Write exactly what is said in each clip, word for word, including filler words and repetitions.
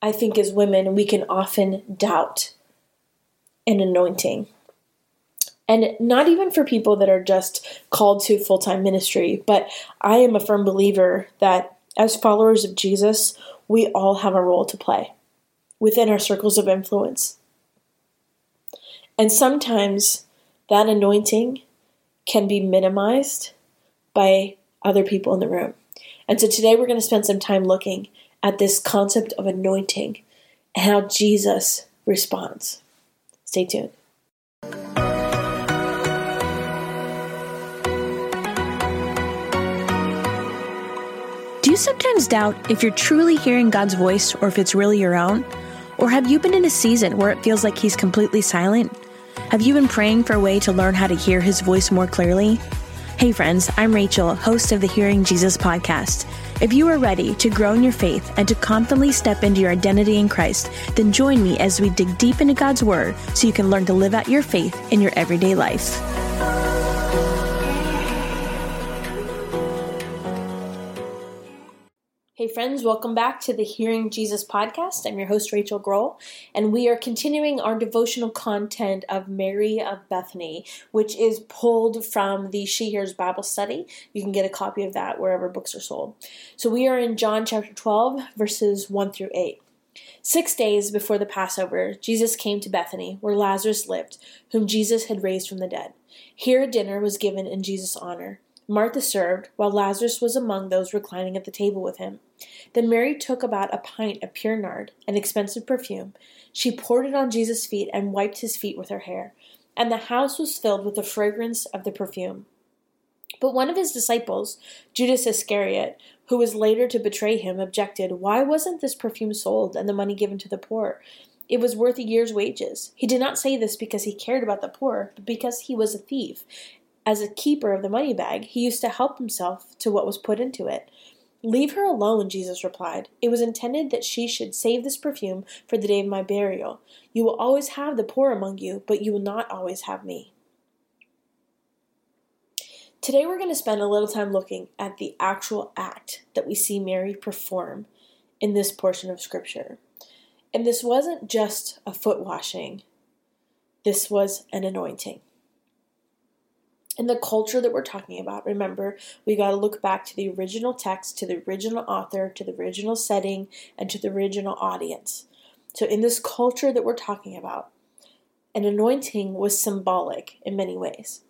I think as women, we can often doubt an anointing. And not even for people that are just called to full-time ministry, but I am a firm believer that as followers of Jesus, we all have a role to play within our circles of influence. And sometimes that anointing can be minimized by other people in the room. And so today we're going to spend some time looking at this concept of anointing and how Jesus responds. Stay tuned. Do you sometimes doubt if you're truly hearing God's voice or if it's really your own? Or have you been in a season where it feels like He's completely silent? Have you been praying for a way to learn how to hear His voice more clearly? Hey friends, I'm Rachel, host of the Hearing Jesus podcast. If you are ready to grow in your faith and to confidently step into your identity in Christ, then join me as we dig deep into God's Word so you can learn to live out your faith in your everyday life. Hey friends, welcome back to the Hearing Jesus podcast. I'm your host, Rachel Grohl, and we are continuing our devotional content of Mary of Bethany, which is pulled from the She Hears Bible Study. You can get a copy of that wherever books are sold. So we are in John chapter twelve, verses one through eight. Six days before the Passover, Jesus came to Bethany, where Lazarus lived, whom Jesus had raised from the dead. Here a dinner was given in Jesus' honor. Martha served, while Lazarus was among those reclining at the table with him. Then Mary took about a pint of pure nard, an expensive perfume. She poured it on Jesus' feet and wiped his feet with her hair. And the house was filled with the fragrance of the perfume. But one of his disciples, Judas Iscariot, who was later to betray him, objected, "Why wasn't this perfume sold and the money given to the poor? It was worth a year's wages." He did not say this because he cared about the poor, but because he was a thief. As a keeper of the money bag, he used to help himself to what was put into it. "Leave her alone," Jesus replied. "It was intended that she should save this perfume for the day of my burial. You will always have the poor among you, but you will not always have me." Today we're going to spend a little time looking at the actual act that we see Mary perform in this portion of Scripture. And this wasn't just a foot washing. This was an anointing. In the culture that we're talking about, remember, we got to look back to the original text, to the original author, to the original setting, and to the original audience. So in this culture that we're talking about, an anointing was symbolic in many ways.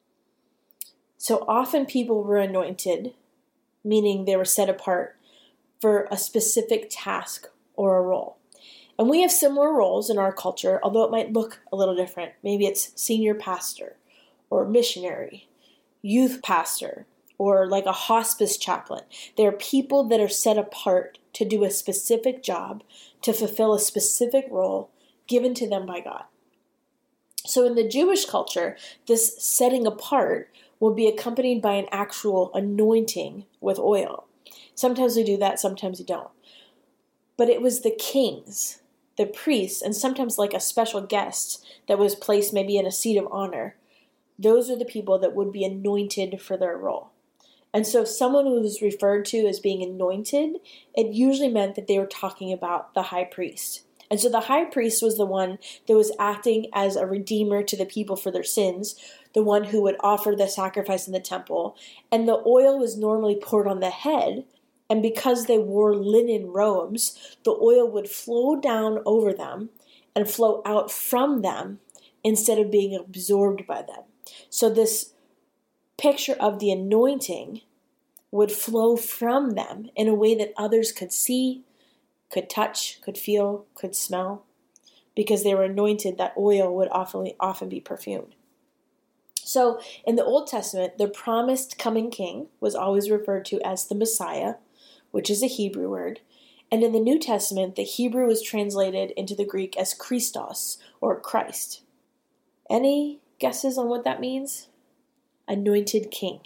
So often people were anointed, meaning they were set apart for a specific task or a role. And we have similar roles in our culture, although it might look a little different. Maybe it's senior pastor, or missionary, youth pastor, or like a hospice chaplain. There are people that are set apart to do a specific job, to fulfill a specific role given to them by God. So in the Jewish culture, this setting apart will be accompanied by an actual anointing with oil. Sometimes we do that, sometimes we don't. But it was the kings, the priests, and sometimes like a special guest that was placed maybe in a seat of honor. Those are the people that would be anointed for their role. And so if someone was referred to as being anointed, it usually meant that they were talking about the high priest. And so the high priest was the one that was acting as a redeemer to the people for their sins, the one who would offer the sacrifice in the temple. And the oil was normally poured on the head, and because they wore linen robes, the oil would flow down over them and flow out from them instead of being absorbed by them. So this picture of the anointing would flow from them in a way that others could see, could touch, could feel, could smell. Because they were anointed, that oil would often, often be perfumed. So in the Old Testament, the promised coming king was always referred to as the Messiah, which is a Hebrew word. And in the New Testament, the Hebrew was translated into the Greek as Christos, or Christ. Any guesses on what that means? Anointed king.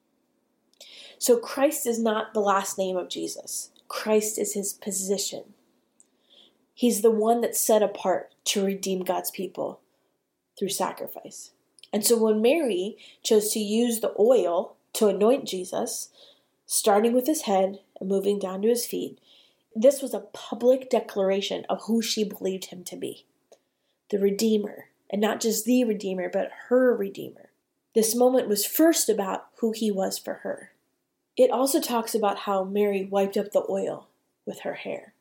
So Christ is not the last name of Jesus. Christ is his position. He's the one that's set apart to redeem God's people through sacrifice. And so when Mary chose to use the oil to anoint Jesus, starting with his head and moving down to his feet, This was a public declaration of who she believed him to be. The Redeemer, and not just the Redeemer, but her Redeemer. This moment was first about who he was for her. It also talks about how Mary wiped up the oil with her hair.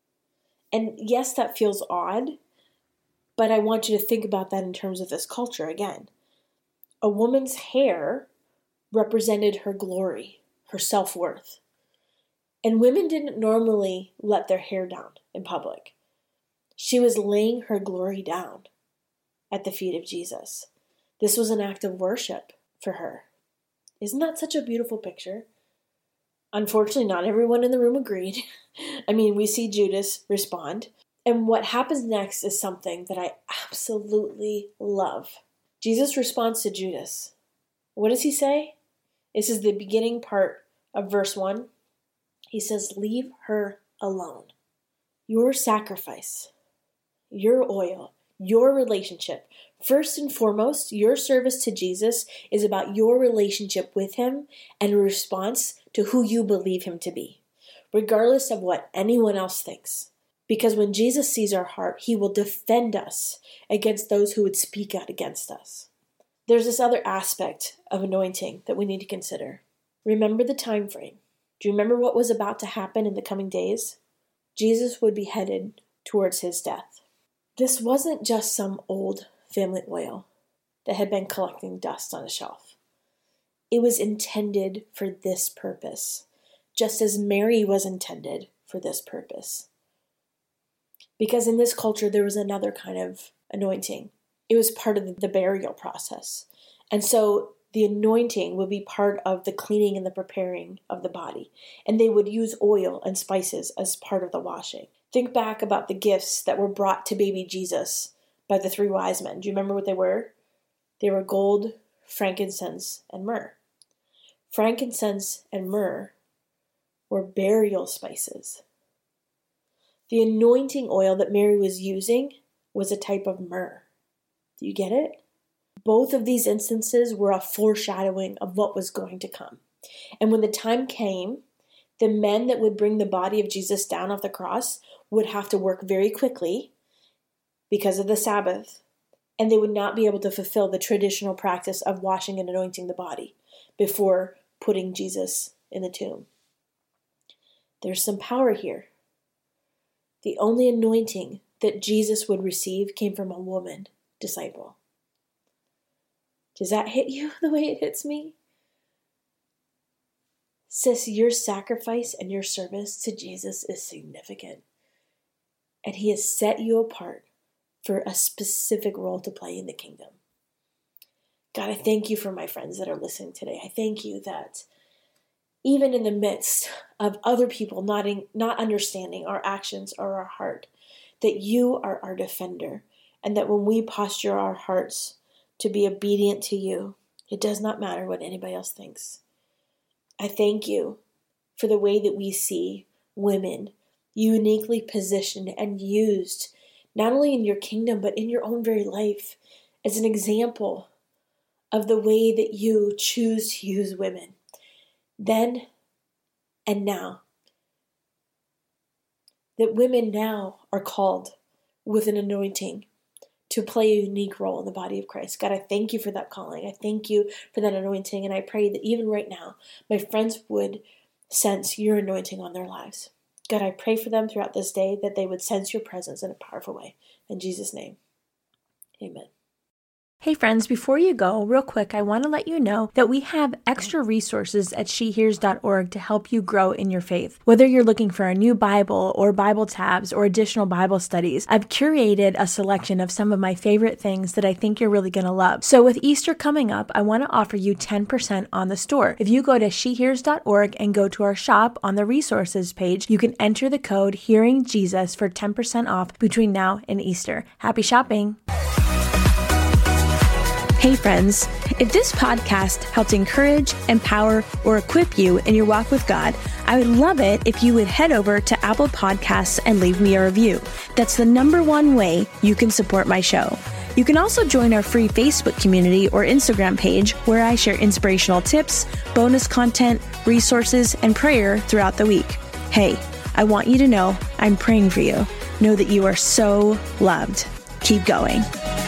And yes, that feels odd, but I want you to think about that in terms of this culture again. A woman's hair represented her glory, her self-worth. And women didn't normally let their hair down in public. She was laying her glory down at the feet of Jesus. This was an act of worship for her. Isn't that such a beautiful picture? Unfortunately, not everyone in the room agreed. I mean, we see Judas respond. And what happens next is something that I absolutely love. Jesus responds to Judas. What does he say? This is the beginning part of verse one. He says, leave her alone. Your sacrifice, your oil, your relationship, first and foremost, your service to Jesus is about your relationship with him and a response to who you believe him to be, regardless of what anyone else thinks. Because when Jesus sees our heart, he will defend us against those who would speak out against us. There's this other aspect of anointing that we need to consider. Remember the time frame. Do you remember what was about to happen in the coming days? Jesus would be headed towards his death. This wasn't just some old family oil that had been collecting dust on a shelf. It was intended for this purpose, just as Mary was intended for this purpose. Because in this culture, there was another kind of anointing. It was part of the burial process. And so the anointing would be part of the cleaning and the preparing of the body. And they would use oil and spices as part of the washing. Think back about the gifts that were brought to baby Jesus by the three wise men. Do you remember what they were? They were gold, frankincense, and myrrh. Frankincense and myrrh were burial spices. The anointing oil that Mary was using was a type of myrrh. Do you get it? Both of these instances were a foreshadowing of what was going to come. And when the time came, the men that would bring the body of Jesus down off the cross would have to work very quickly because of the Sabbath, and they would not be able to fulfill the traditional practice of washing and anointing the body before putting Jesus in the tomb. There's some power here. The only anointing that Jesus would receive came from a woman disciple. Does that hit you the way it hits me? Sis, your sacrifice and your service to Jesus is significant. And he has set you apart for a specific role to play in the kingdom. God, I thank you for my friends that are listening today. I thank you that even in the midst of other people not, in, not understanding our actions or our heart, that you are our defender, and that when we posture our hearts to be obedient to you, it does not matter what anybody else thinks. I thank you for the way that we see women uniquely positioned and used, not only in your kingdom, but in your own very life, as an example of the way that you choose to use women, then and now. That women now are called with an anointing to play a unique role in the body of Christ. God, I thank you for that calling. I thank you for that anointing. And I pray that even right now, my friends would sense your anointing on their lives. God, I pray for them throughout this day that they would sense your presence in a powerful way. In Jesus' name, amen. Hey friends, before you go, real quick, I want to let you know that we have extra resources at she hears dot org to help you grow in your faith. Whether you're looking for a new Bible or Bible tabs or additional Bible studies, I've curated a selection of some of my favorite things that I think you're really going to love. So with Easter coming up, I want to offer you ten percent on the store. If you go to she hears dot org and go to our shop on the resources page, you can enter the code Hearing Jesus for ten percent off between now and Easter. Happy shopping! Hey friends, if this podcast helped encourage, empower, or equip you in your walk with God, I would love it if you would head over to Apple Podcasts and leave me a review. That's the number one way you can support my show. You can also join our free Facebook community or Instagram page where I share inspirational tips, bonus content, resources, and prayer throughout the week. Hey, I want you to know I'm praying for you. Know that you are so loved. Keep going.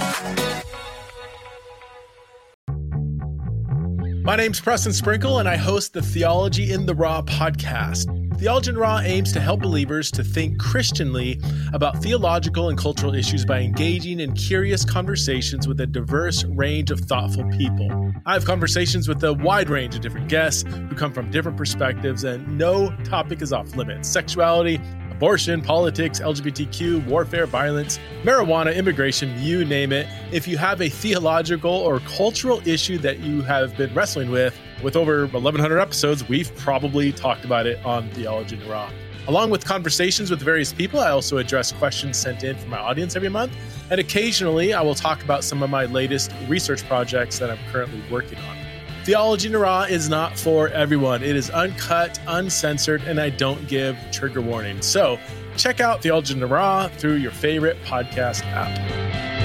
My name's Preston Sprinkle, and I host the Theology in the Raw podcast. Theology in the Raw aims to help believers to think Christianly about theological and cultural issues by engaging in curious conversations with a diverse range of thoughtful people. I have conversations with a wide range of different guests who come from different perspectives, and no topic is off limits. Sexuality, abortion, politics, L G B T Q, warfare, violence, marijuana, immigration, you name it. If you have a theological or cultural issue that you have been wrestling with, with over eleven hundred episodes, we've probably talked about it on Theology in the Raw. Along with conversations with various people, I also address questions sent in from my audience every month. And occasionally, I will talk about some of my latest research projects that I'm currently working on. Theology in the Raw is not for everyone. It is uncut, uncensored, and I don't give trigger warnings. So check out Theology in the Raw through your favorite podcast app.